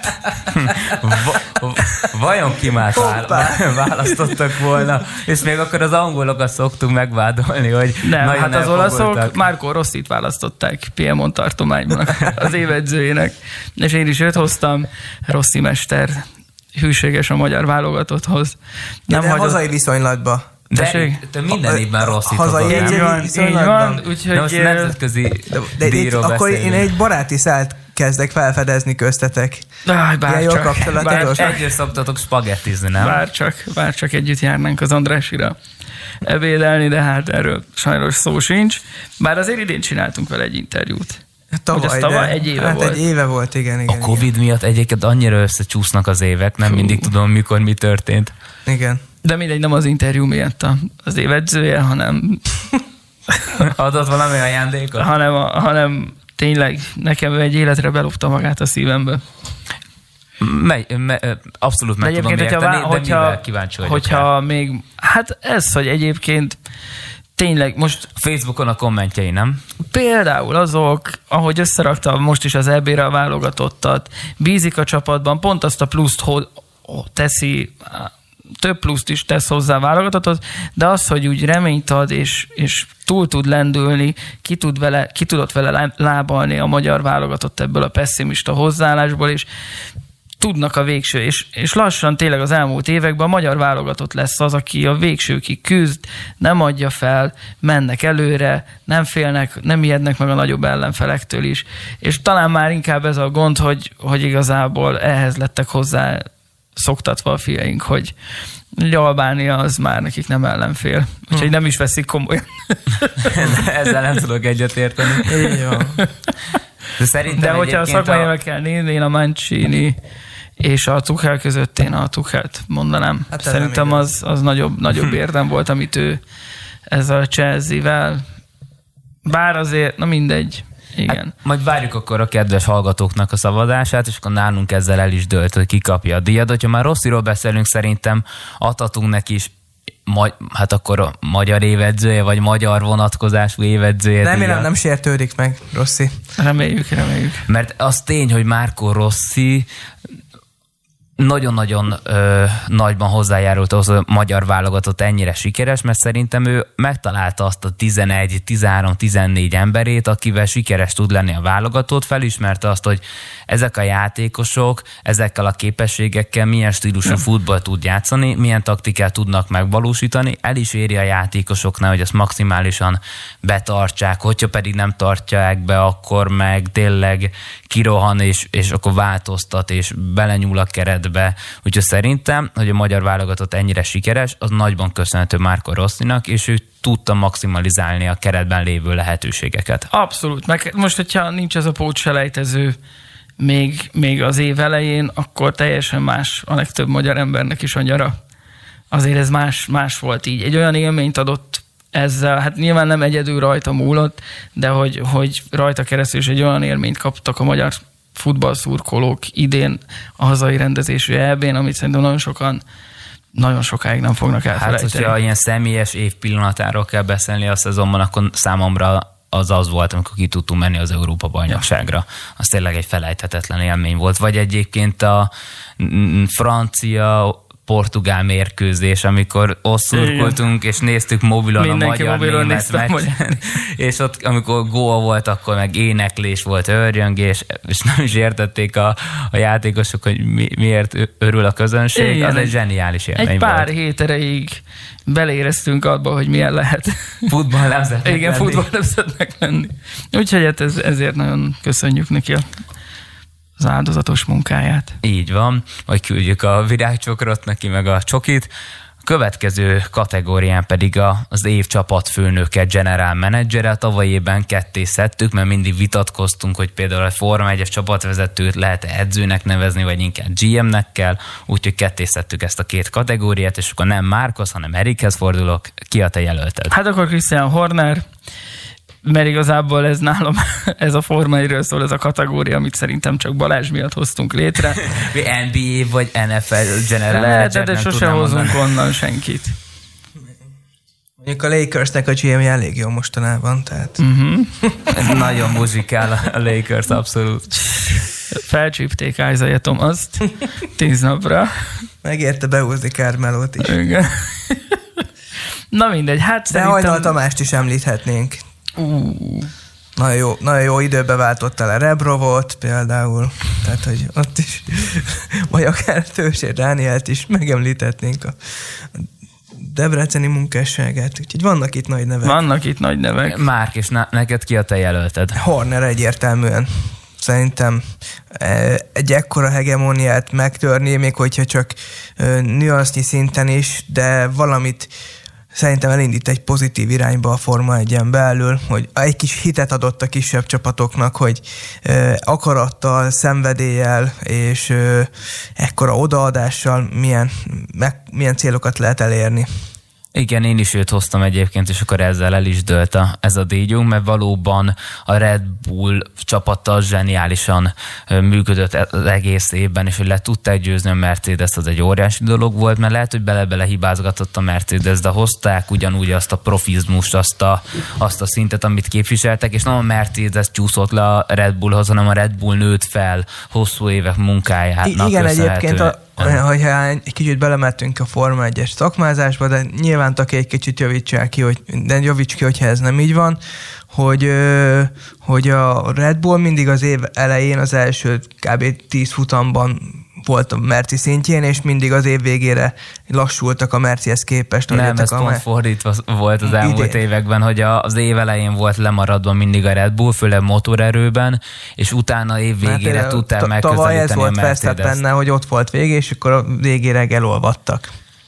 Va, vajon ki más választottak volna? És még akkor az angolokat szoktunk megvádolni, hogy nem, hát az olaszok Marco Rossit választották Piemont tartományban az évedzőjének. És én is őt hoztam, Rossi mester, hűséges a magyar válogatotthoz. Nem de hagyott... hazai viszonylatban. De te minden évben Rossit hazai viszonylatban. Így van, úgyhogy... most nemzetközi de, de itt, akkor én egy baráti szált kezdek felfedezni köztetek. Aj, bárcsak. Bár együtt szoktatok spagettizni, nem? Bárcsak, bárcsak együtt járnánk az Andrásira ebédelni, de hát erről sajnos szó sincs. Bár azért idén csináltunk vele egy interjút. Tavaly, tavaly egy éve hát volt. egy éve volt, igen, igen. A Covid igen. miatt egyébként annyira összecsúsznak az évek, nem Hú. mindig tudom, mikor mi történt. Igen. De mindegy, nem az interjú miatt az évedzője, hanem... Adott valami ajándékot? Hanem, hanem tényleg nekem egy életre belopta magát a szívembe. Me, me, abszolút meg tudom érteni, de hogyha, mivel kíváncsi vagyok hogyha még, hát ez, hogy egyébként tényleg most... Facebookon a kommentjei, nem? Például azok, ahogy összeraktam most is az é bé-re a válogatottat, bízik a csapatban, pont azt a pluszt ho- teszi, több pluszt is tesz hozzá a válogatottat, de az, hogy úgy reményt ad, és, és túl tud lendülni, ki, tud vele, ki tudott vele lábalni a magyar válogatott ebből a pessimista hozzáállásból, és tudnak a végső, és, és lassan tényleg az elmúlt években a magyar válogatott lesz az, aki a végsőkig küzd, nem adja fel, mennek előre, nem félnek, nem ijednek meg a nagyobb ellenfelektől is. És talán már inkább ez a gond, hogy, hogy igazából ehhez lettek hozzá szoktatva a fiaink, hogy Albánia az már nekik nem ellenfél. Úgyhogy nem is veszik komolyan. Ezzel nem tudok egyetérteni. Jó. De, szerintem De hogyha a szakmai a... kell nézni, én a Mancini és a Tuchel között én a Tuchelt mondanám. Hát szerintem az, az nagyobb, nagyobb érdem volt, amit ő ezzel a Chelsea-vel. Bár azért, na mindegy. Igen. Hát, majd várjuk akkor a kedves hallgatóknak a szavazását, és akkor nálunk ezzel el is dőlt, hogy ki kapja a díjat. Hogyha már Rossiról beszélünk, szerintem adhatunk neki is Magy- hát akkor a magyar évedzője, vagy magyar vonatkozású évedzője. Remélem nem sértődik meg, Rossi. Reméljük, reméljük. Mert az tény, hogy Marco Rossi nagyon-nagyon ö, nagyban hozzájárult ahhoz, hogy a magyar válogatott ennyire sikeres, mert szerintem ő megtalálta azt a tizenegy, tizenhárom, tizennégy emberét, akivel sikeres tud lenni a válogatott, felismerte azt, hogy ezek a játékosok ezekkel a képességekkel milyen stílusú futball tud játszani, milyen taktikát tudnak megvalósítani, el is éri a játékosoknál, hogy ezt maximálisan betartsák, hogyha pedig nem tartják be, akkor meg tényleg kirohan, és, és akkor változtat, és belenyúl a keretbe. Úgyhogy szerintem, hogy a magyar válogatott ennyire sikeres, az nagyban köszönhető Marco Rossinak, és ő tudta maximalizálni a keretben lévő lehetőségeket. Abszolút. Meg most, hogyha nincs ez a pótselejtező még, még az év elején, akkor teljesen más a legtöbb magyar embernek is a nyara. Azért ez más, más volt így. Egy olyan élményt adott ezzel, hát nyilván nem egyedül rajta múlott, de hogy, hogy rajta keresztül is egy olyan élményt kaptak a magyar futballszurkolók idén a hazai rendezésű é bén, amit szerintem nagyon sokan nagyon sokáig nem fognak elfelejteni. Hát, hogyha ilyen személyes év pillanatáról kell beszélni a szezonban, akkor számomra az az volt, amikor ki tudtunk menni az Európa-bajnokságra. Az tényleg egy felejthetetlen élmény volt. Vagy egyébként a francia portugál mérkőzés, amikor osszurkoltunk, és néztük mobilon mindenki a magyar-német meccsen, és ott, amikor gól volt, akkor meg éneklés volt, örjöngés, és nem is értették a, a játékosok, hogy mi, miért örül a közönség. Igen, az egy zseniális élmény egy pár volt. hét erejéig beleéreztünk abba, hogy milyen lehet futball nemzetnek Igen, lenni. futball nemzetnek lenni. Úgyhogy hát ez, ezért nagyon köszönjük neki az áldozatos munkáját. Így van, majd küldjük a virágcsokrot neki, meg a csokit. A következő kategórián pedig az év csapatfőnöke, general menedzsere. Tavaly évben ketté szedtük, mert mindig vitatkoztunk, hogy például a Forma egyes csapatvezetőt lehet edzőnek nevezni, vagy inkább gé em-nek kell, úgyhogy ketté szedtük ezt a két kategóriát, és akkor nem Márkhoz, hanem Erikhez fordulok. Ki a te jelölted? Hát akkor Christian Horner, mert igazából ez nálam, ez a Forma egyről szól, ez a kategória, amit szerintem csak Balázs miatt hoztunk létre. en bé á vagy en ef el general lehet, manager, de sose hozunk onnan senkit. Mondjuk a Lakersnek a gé em-je elég jó mostanában, tehát... Uh-huh. Nagyon muzsikál a Lakers, abszolút. Felcsípték Isaiah Thomas-t tíz napra. Megérte behúzni Carmelót is. Igen. Na mindegy, hát de szerintem... Hajnal Tamást is említhetnénk. Uh. Nagyon jó, nagyon jó időbe váltott el a Rebrovot például, tehát hogy ott is, vagy akár Tősér Dánielt is megemlíthetnénk a debreceni munkásságát, úgyhogy vannak itt nagy nevek. Vannak itt nagy nevek. Márk, és na- neked ki a te jelölted? Horner egyértelműen. Szerintem egy ekkora hegemóniát megtörni, még hogyha csak nüansznyi szinten is, de valamit szerintem elindít egy pozitív irányba a Forma egyen belül, hogy egy kis hitet adott a kisebb csapatoknak, hogy ö, akarattal, szenvedéllyel és ö, ekkora odaadással milyen, meg, milyen célokat lehet elérni. Igen, én is őt hoztam egyébként, és akkor ezzel el is dőlt a, ez a díjunk, mert valóban a Red Bull csapata zseniálisan működött az egész évben, és hogy le tudták győzni a Mercedes, az egy óriási dolog volt, mert lehet, hogy bele-bele hibázgatott a Mercedes, de hozták ugyanúgy azt a profizmust, azt a, azt a szintet, amit képviseltek, és nem a Mercedes csúszott le a Red Bullhoz, hanem a Red Bull nőtt fel hosszú évek munkájának. Igen, egyébként a hogyha egy kicsit belemettünk a Forma egyes szakmázásba, de nyilván taki egy kicsit javítsál ki, hogy, de javíts ki, hogyha ez nem így van, hogy, hogy a Red Bull mindig az év elején az első kb. tíz futamban volt a Merci szintjén, és mindig az év végére lassultak a Mercihez képest. Nem, ez pont Mer- fordítva volt az elmúlt idén. években, hogy az év elején volt lemaradva mindig a Red Bull, főleg motorerőben, és utána év végére hát, tudták ta- megközelíteni a Mercedes-t. Tavaly ez volt benne, hogy ott volt végé, és akkor a végére elolvadtak.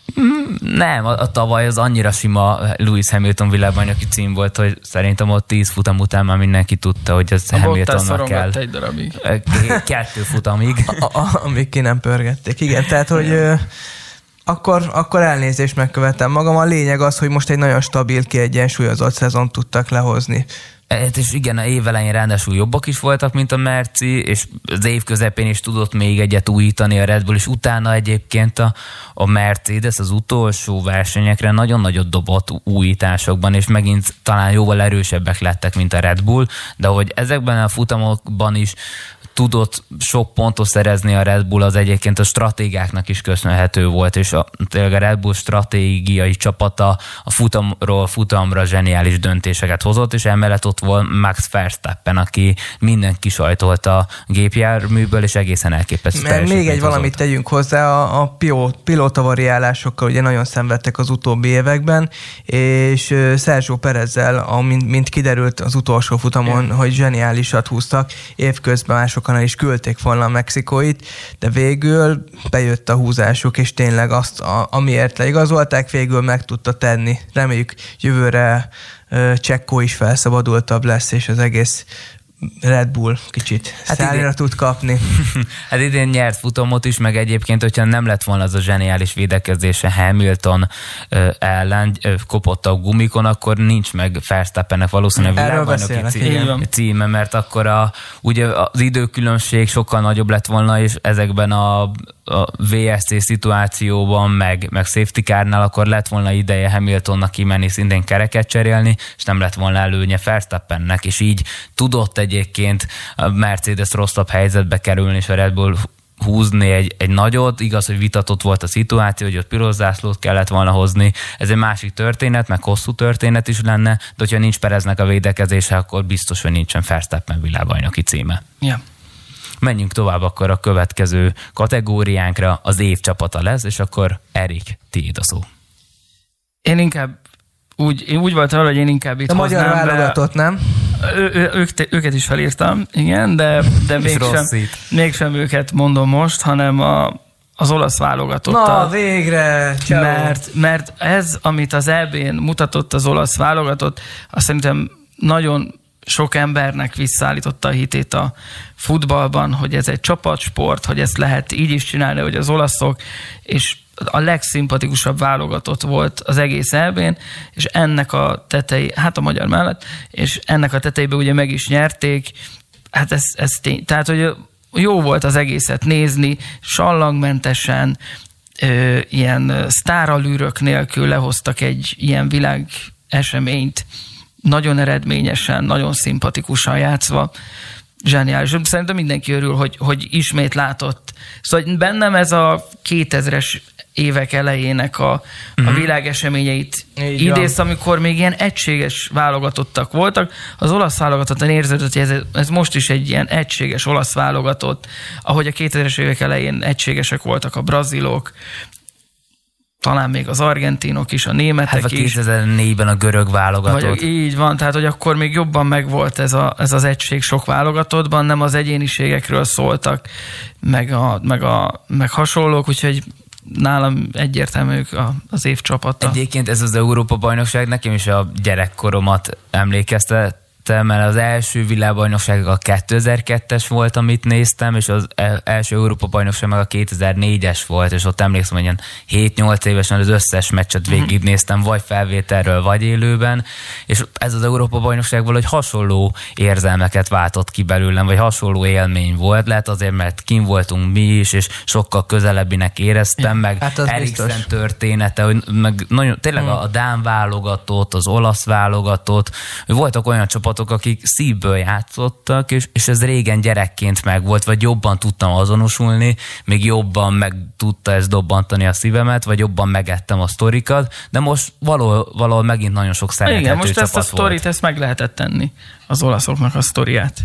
Nem, a, a tavaly az annyira sima Lewis Hamilton világbajnoki cím volt, hogy szerintem ott tíz futam után már mindenki tudta, hogy ez a Hamiltonnak kell. egy darabig. Kettő futamig. A, a, amíg ki nem pörgették. Igen, tehát, hogy ö, akkor, akkor elnézést megkövetem magam. A lényeg az, hogy most egy nagyon stabil, kiegyensúlyozott szezont tudtak lehozni. Hát és igen, a év elején ráadásul jobbak is voltak, mint a Merci, és az év közepén is tudott még egyet újítani a Red Bull, és utána egyébként a, a Mercedes az utolsó versenyekre nagyon nagyot dobott újításokban, és megint talán jóval erősebbek lettek, mint a Red Bull, de hogy ezekben a futamokban is tudott sok pontot szerezni a Red Bull, az egyébként a stratégáknak is köszönhető volt, és a, tényleg a Red Bull stratégiai csapata a futamról futamra zseniális döntéseket hozott, és emellett ott volt Max Verstappen, aki mindent kisajtolt a gépjárműből, és egészen elképesztő teljesítményt még egy hozott. Valamit tegyünk hozzá, a, a pilóta variálásokkal ugye nagyon szenvedtek az utóbbi években, és uh, Sergio Perezzel, a, mint, mint kiderült az utolsó futamon, yeah. hogy zseniálisat húztak, évközben mások el is küldték volna a mexikóit, de végül bejött a húzásuk, és tényleg azt, a, amiért leigazolták, végül meg tudta tenni. Reméljük jövőre uh, Csekkó is felszabadultabb lesz, és az egész Red Bull kicsit hát szállra idén... tud kapni. Hát idén nyert futamot is, meg egyébként, hogyha nem lett volna az a zseniális védekezése Hamilton ö, ellen, ö, kopott a gumikon, akkor nincs meg Verstappennek valószínűleg világbajnoki címe, mert akkor a, ugye az időkülönbség sokkal nagyobb lett volna, és ezekben a, a vé es cé szituációban, meg, meg safety carnál akkor lett volna ideje Hamiltonnak kimenni, szintén kereket cserélni, és nem lett volna előnye Verstappennek, és így tudott egyébként a Mercedes rosszabb helyzetbe kerülni, és a Red Bull húzni egy, egy nagyot, igaz, hogy vitatott volt a szituáció, hogy ott piros zászlót kellett volna hozni, ez egy másik történet, meg hosszú történet is lenne, de hogyha nincs Pereznek a védekezése, akkor biztos, hogy nincsen Verstappen világbajnoki címe. Ja. Menjünk tovább akkor a következő kategóriánkra, az év csapata lesz, és akkor Erik, tiéd a szó. Én inkább úgy, én úgy voltam, hogy én inkább itt a magyar válogatott, nem? Ő, ő, ők, őket is felírtam, igen, de, de mégsem, mégsem őket mondom most, hanem a, az olasz válogatottat. Na, végre! Ciao. Mert, mert ez, amit az é bén mutatott az olasz válogatott, azt szerintem nagyon sok embernek visszaállította a hitét a futballban, hogy ez egy csapatsport, hogy ezt lehet így is csinálni, hogy az olaszok, és a legszimpatikusabb válogatott volt az egész é bén, és ennek a tetei, hát a magyar mellett, és ennek a tetejében ugye meg is nyerték, hát ez, ez tény. Tehát, hogy jó volt az egészet nézni, sallangmentesen, ö, ilyen sztáralűrök nélkül lehoztak egy ilyen világ eseményt, nagyon eredményesen, nagyon szimpatikusan játszva, zseniális. Szerintem mindenki örül, hogy, hogy ismét látott. Szóval bennem ez a kétezres évek elejének a, uh-huh. a világeseményeit idéz, amikor még ilyen egységes válogatottak voltak. Az olasz válogatottan érződött, hogy ez, ez most is egy ilyen egységes olasz válogatott, ahogy a kétezres évek elején egységesek voltak a brazilok, talán még az argentinok is, a németek hát a is. kétezer-négyben a görög válogatott. Vagy, így van, tehát hogy akkor még jobban megvolt ez, a, ez az egység sok válogatottban, nem az egyéniségekről szóltak, meg, a, meg, a, meg hasonlók, úgyhogy nálam egyértelműek az év csapata. Egyébként ez az Európa-bajnokság nekem is a gyerekkoromat emlékeztet, mert az első világbajnokság a kétezer-kettes volt, amit néztem, és az első Európa-bajnokság meg a kétezer-négyes volt, és ott emlékszem, hogy ilyen hét-nyolc évesen az összes meccset végignéztem, vagy felvételről, vagy élőben, és ez az Európa-bajnokság valahogy hasonló érzelmeket váltott ki belőlem, vagy hasonló élmény volt, lehet azért, mert kint voltunk mi is, és sokkal közelebbinek éreztem, meg hát Eriksen története, hogy meg nagyon, tényleg hmm. a dán válogatott, az olasz válogatott, voltak olyan csapatok, akik szívből játszottak, és, és ez régen gyerekként megvolt, vagy jobban tudtam azonosulni, még jobban meg tudta ez dobbantani a szívemet, vagy jobban megettem a sztorikat, de most valahol, valahol megint nagyon sok szerethető igen, most csapat ezt a sztorit, ezt meg lehetett tenni, az olaszoknak a sztoriát.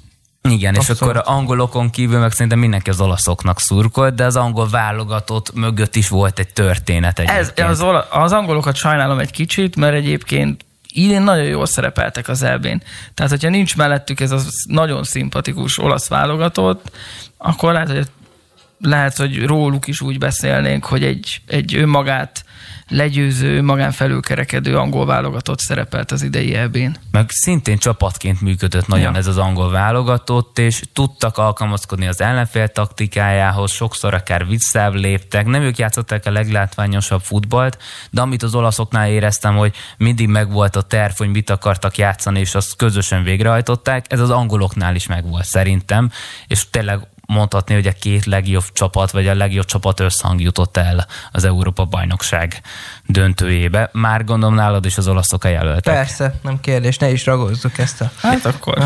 Igen, abszolút. És akkor angolokon kívül meg szerintem mindenki az olaszoknak szurkolt, de az angol válogatott mögött is volt egy történet egyébként. Ez, az, ola, az angolokat sajnálom egy kicsit, mert egyébként idén nagyon jól szerepeltek az é bén. Tehát, hogyha nincs mellettük ez a nagyon szimpatikus olasz válogatott, akkor lehet, hogy, lehet, hogy róluk is úgy beszélnénk, hogy egy, egy önmagát legyőző, magán felülkerekedő angol válogatott szerepelt az idei é bén. Meg szintén csapatként működött nagyon ja. ez az angol válogatott, és tudtak alkalmazkodni az ellenfél taktikájához, sokszor akár visszább léptek, nem ők játszották a leglátványosabb futballt, de amit az olaszoknál éreztem, hogy mindig megvolt a terv, hogy mit akartak játszani, és azt közösen végrehajtották, ez az angoloknál is megvolt szerintem, és tényleg mondhatni, hogy a két legjobb csapat, vagy a legjobb csapat összhang jutott el az Európa-bajnokság döntőjébe. Már gondolom nálad is az olaszok a jelöltek. Persze, nem kérdés, ne is ragozzuk ezt a... Hát akkor...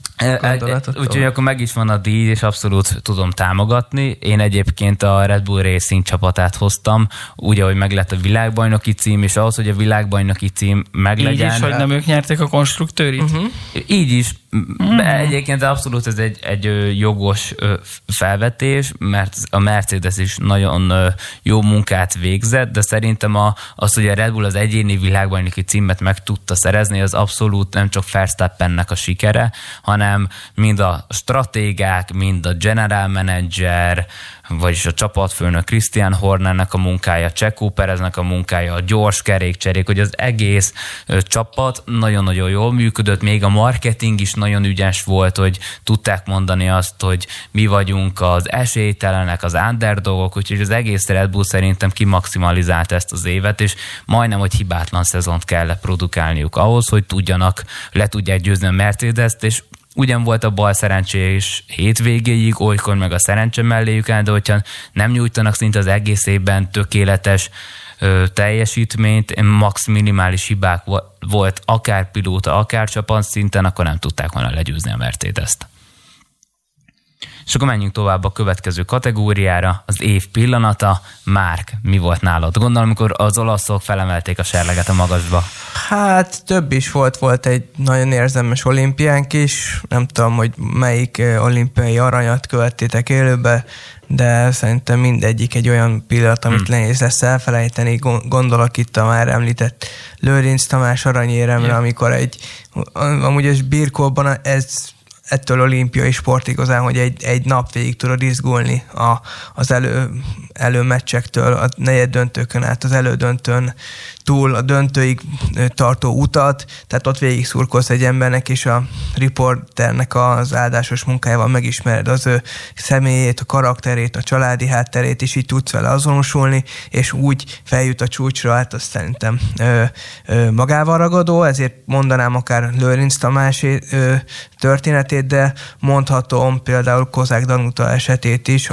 Úgyhogy akkor meg is van a díj, és abszolút tudom támogatni. Én egyébként a Red Bull Racing csapatát hoztam, úgy, ahogy meg lett a világbajnoki cím, és ahhoz, hogy a világbajnoki cím meglegyen. Így is, hogy nem ők nyerték a konstruktőrit? Uh-huh. Így is. Uh-huh. Egyébként abszolút ez egy, egy jogos felvetés, mert a Mercedes is nagyon jó munkát végzett, de szerintem a, az, hogy a Red Bull az egyéni világbajnoki címet meg tudta szerezni, az abszolút nem csak Verstappennek a sikere, hanem mind a stratégák, mind a general manager, vagyis a csapatfőnök Christian Hornernek a munkája, Checo Pereznek a munkája, a gyors kerékcserék, hogy az egész ö, csapat nagyon-nagyon jól működött, még a marketing is nagyon ügyes volt, hogy tudták mondani azt, hogy mi vagyunk az esélytelenek, az underdogok, úgyhogy az egész Red Bull szerintem kimaximalizált ezt az évet, és majdnem, hogy hibátlan szezont kell produkálniuk ahhoz, hogy tudjanak, le tudják győzni a Mercedes-t, és ugyan volt a bal szerencsé is hétvégéig, olykor meg a szerencse melléjük áll, de hogyha nem nyújtanak szinte az egész évben tökéletes ö, teljesítményt, max minimális hibák volt akár pilóta, akár csapat szinten, akkor nem tudták volna legyőzni a Mercedes-t. És akkor menjünk tovább a következő kategóriára, az év pillanata. Márk, mi volt nálad? Gondolom, amikor az olaszok felemelték a serleget a magasba. Hát több is volt, volt egy nagyon érzelmes olimpiánk is, nem tudom, hogy melyik olimpiai aranyat követtétek élőbe, de szerintem mindegyik egy olyan pillanat, amit hmm. nehéz lesz elfelejteni. Gondolok itt a már említett Lőrinc Tamás aranyéremre, yeah. amikor egy, amúgy az birkóban ez ettől olimpiai sport igazán, hogy egy, egy nap végig tudod izgulni a, az elő, előmeccsektől, a negyed döntőkön át, az elődöntőn túl a döntőig tartó utat, tehát ott végig szurkolsz egy embernek, és a riporternek az áldásos munkájával megismered az ő személyét, a karakterét, a családi hátterét, és így tudsz vele azonosulni, és úgy feljut a csúcsra, hát azt szerintem ö, ö, magával ragadó, ezért mondanám akár Lőrinc Tamás ö, történetét, de mondhatom például Kozák Danuta esetét is,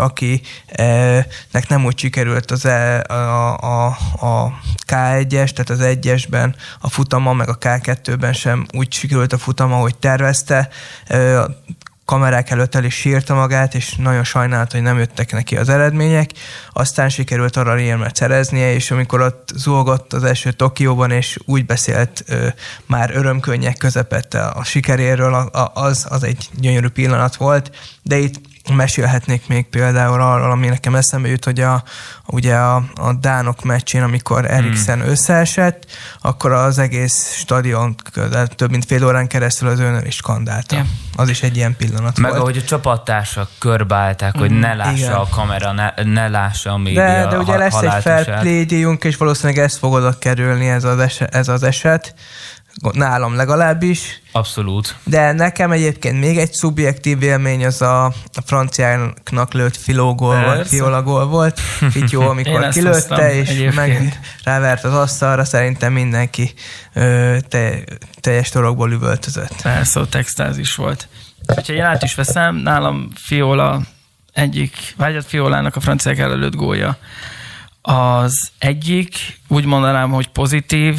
akinek nem úgy sikerült az e, a, a, a ká egyes, tehát az egyesben a futama, meg a ká kettőben sem úgy sikerült a futama, ahogy tervezte. A kamerák előtt el is sírta magát, és nagyon sajnálta, hogy nem jöttek neki az eredmények. Aztán sikerült aranyérmet szereznie, és amikor ott zúgott az első Tokióban, és úgy beszélt ö, már örömkönnyek közepette a sikeréről, a, a, az, az egy gyönyörű pillanat volt, de itt mesélhetnék még például arról, ami nekem eszembe jut, hogy a, ugye a, a dánok meccsén, amikor Eriksen hmm. összeesett, akkor az egész stadion több mint fél órán keresztül az őnől is skandálta. Yeah. Az is egy ilyen pillanat Meg volt. ahogy a csapattársak körbeállták, mm, hogy ne lássa igen. a kamera, ne, ne lássa a média. De, de ugye ha, lesz egy fair play díjunk, és valószínűleg ez fog oda kerülni ez az eset. Ez az eset. Nálam legalábbis. Abszolút. De nekem egyébként még egy szubjektív élmény az a, a franciáknak lőtt Filó gól volt, Fiola gól volt. Így jó, amikor kilőtte, és egyébként. Meg rávert az asztalra, szerintem mindenki ö, te, teljes torokból üvöltözött. Persze, ott extázis volt. Ha én át is veszem, nálam Fiola egyik, vágyat Fiolának a franciák előtt gólja. Az egyik, úgy mondanám, hogy pozitív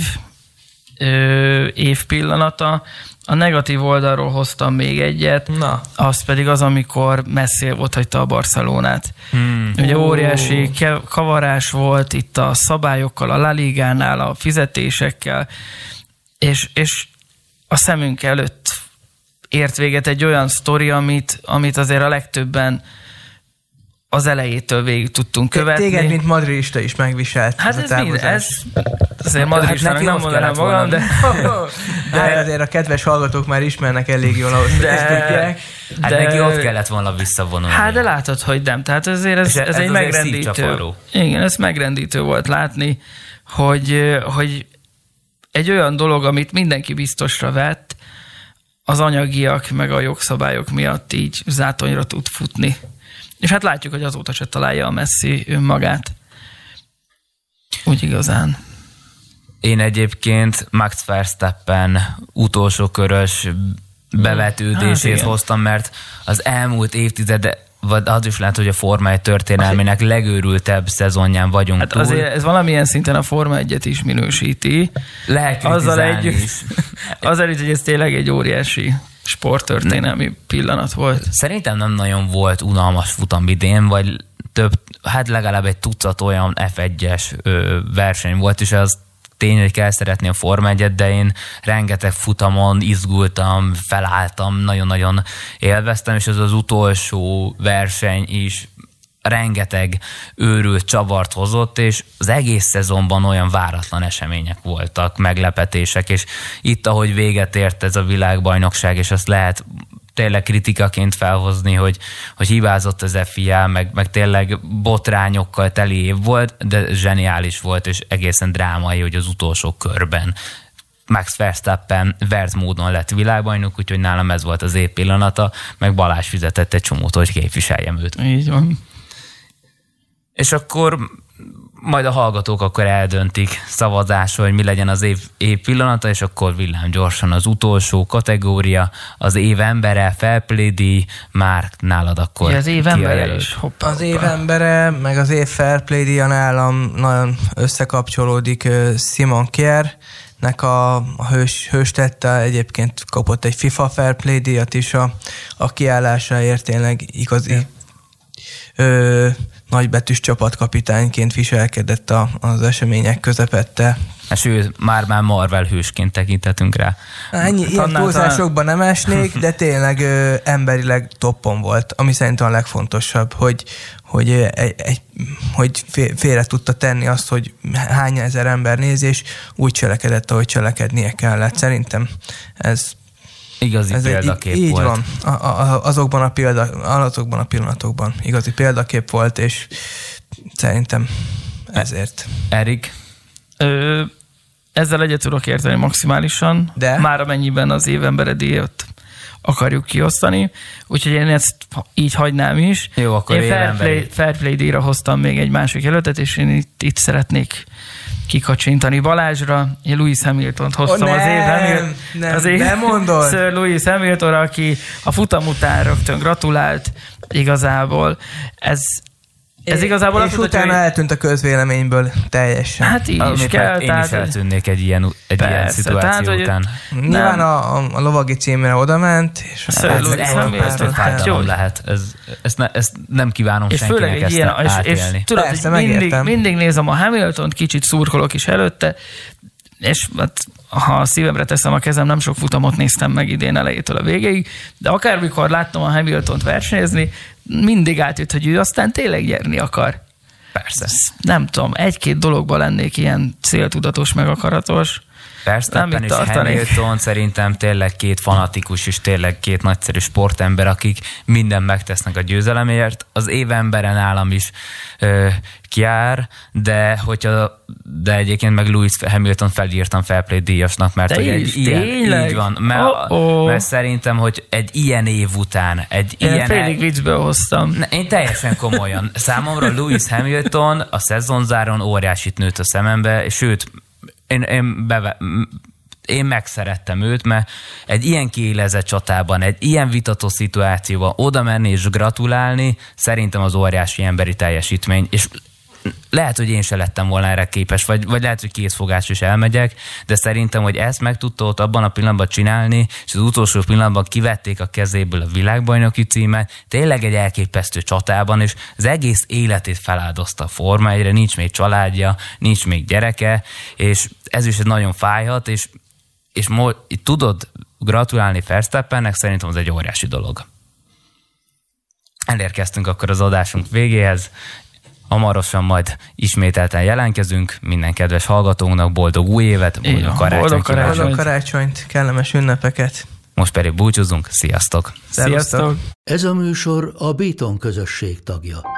Ö, év pillanata. A negatív oldalról hoztam még egyet, Na. az pedig az, amikor Messi ott hagyta a Barcelonát. Hmm. Ugye óriási kavarás volt itt a szabályokkal, a La Ligánál, a fizetésekkel, és, és a szemünk előtt ért véget egy olyan sztori, amit, amit azért a legtöbben az elejétől végig tudtunk követni. Téged, mint madridista is megviselt. Hát ez, ez mind, ez azért madridistának nem mondanám magam, de... de azért a kedves hallgatók már ismernek elég jól ahhoz, de, hát de neki ott kellett volna visszavonulni. Hát de látod, hogy nem. Tehát ezért ez, ez, ez egy megrendítő. Igen, ez megrendítő volt látni, hogy, hogy egy olyan dolog, amit mindenki biztosra vett, az anyagiak meg a jogszabályok miatt így zátonyra tud futni. És hát látjuk, hogy azóta se találja a Messi önmagát. Úgy igazán. Én egyébként Max Verstappen utolsó körös bevetődését hát hoztam, mert az elmúlt évtized, vagy az is lehet, hogy a Forma egy történelmének legőrültebb szezonján vagyunk hát túl. Azért ez valamilyen szinten a Forma egyet is minősíti. Lehet azzal együtt, is. Azzal együtt, hogy ez tényleg egy óriási sporttörténelmi pillanat volt. Szerintem nem nagyon volt unalmas futam idén, vagy több, hát legalább egy tucat olyan ef egyes verseny volt, és az tény, hogy kell szeretni a Forma egyet, de én rengeteg futamon izgultam, felálltam, nagyon-nagyon élveztem, és ez az utolsó verseny is rengeteg őrült csavart hozott, és az egész szezonban olyan váratlan események voltak, meglepetések, és itt, ahogy véget ért ez a világbajnokság, és azt lehet tényleg kritikaként felhozni, hogy, hogy hibázott az ef i á, meg, meg tényleg botrányokkal teli év volt, de zseniális volt, és egészen drámai, hogy az utolsó körben Max Verstappen vert módon lett világbajnok, úgyhogy nálam ez volt az év pillanata, meg Balázs fizetett egy csomót, hogy képviseljem őt. Így van. És akkor majd a hallgatók akkor eldöntik szavazásra, hogy mi legyen az év, év pillanata, és akkor villám gyorsan az utolsó kategória, az év embere, Fair Play díj, már nálad akkor ja, az év embere is. Hoppá, az év embere, meg az év Fair Play díja nálam nagyon összekapcsolódik Simon Kjær, nek a, a hős, hős tette, egyébként kapott egy FIFA Fair Play díjat is a, a kiállásáért, tényleg igazi ö, nagybetűs csapatkapitányként viselkedett a, az események közepette. Sőt, már-már Marvel hősként tekintetünk rá. Ennyi, ilyen túlzásokban nem esnék, de tényleg ö, emberileg toppon volt, ami szerintem a legfontosabb, hogy, hogy, egy, egy, hogy félre tudta tenni azt, hogy hány ezer ember néz, és úgy cselekedett, ahogy cselekednie kellett. Szerintem ez igazi ez példakép egy, így volt. Van, a, a, azokban, a példa, azokban a pillanatokban igazi példakép volt, és szerintem ezért. Erik? Ö, ezzel egyet tudok érteni maximálisan, de már amennyiben az évembere díjat akarjuk kiosztani, úgyhogy én ezt így hagynám is. Jó, akkor én Fair Play, Fair Play díjra hoztam még egy másik jelöltet, és én itt, itt szeretnék kikacsintani Balázsra. Én Lewis Hamiltont hoztam oh, nem, az év Hamilton. Nem, az év, nem mondod. Sir Lewis Hamiltonra, aki a futam után rögtön gratulált igazából. Ez Ez igazából és utána hogy... eltűnt a közvéleményből teljesen. Hát így is kell. Én is eltűnnék egy ilyen, egy persze, ilyen szituáció tehát, után. Nyilván a, a lovagi címre odament, és fájdalom lehet. Ez, ezt, ne, ezt nem kívánom és senkinek ezt ilyen, átélni. És tudod, persze, mindig, mindig nézem a Hamiltont, kicsit szurkolok is előtte, és hát, ha a szívemre teszem a kezem, nem sok futamot néztem meg idén elejétől a végéig, de akármikor láttam a Hamiltont versenyezni, mindig átjött, hogy ő aztán tényleg nyerni akar. Persze. Nem tudom, egy-két dologban lennék ilyen céltudatos, meg akaratos. Verstappen és Hamilton szerintem tényleg két fanatikus és tényleg két nagyszerű sportember, akik mindent megtesznek a győzelemért. Az évembere nálam is ö, kiár, de hogyha de egyébként meg Lewis Hamilton felírtam Fair Play díjasnak, mert hogy egy ilyen, így van, mert, oh, oh. mert szerintem, hogy egy ilyen év után, egy én ilyen... félig viccből hoztam. Ne, én teljesen komolyan. Számomra Lewis Hamilton a szezonzáron óriásit nőtt a szemembe, és sőt, Én, én, beve, én megszerettem őt, mert egy ilyen kiélezett csatában, egy ilyen vitató szituációban oda menni és gratulálni, szerintem az óriási emberi teljesítmény, és lehet, hogy én se lettem volna erre képes, vagy, vagy lehet, hogy készfogás is elmegyek, de szerintem, hogy ezt meg tudta ott abban a pillanatban csinálni, és az utolsó pillanatban kivették a kezéből a világbajnoki címet, tényleg egy elképesztő csatában, és az egész életét feláldozta a Forma egyre, nincs még családja, nincs még gyereke, és ez is nagyon fájhat, és, és mo- tudod gratulálni Verstappennek, szerintem az egy óriási dolog. Elérkeztünk akkor az adásunk végéhez. Hamarosan majd ismételten jelentkezünk. Minden kedves hallgatónknak boldog új évet, boldog karácsonyt, boldog karácsonyt, boldog karácsonyt, kellemes ünnepeket. Most pedig búcsúzunk. Sziasztok! Sziasztok! Ez a műsor a Béton közösség tagja.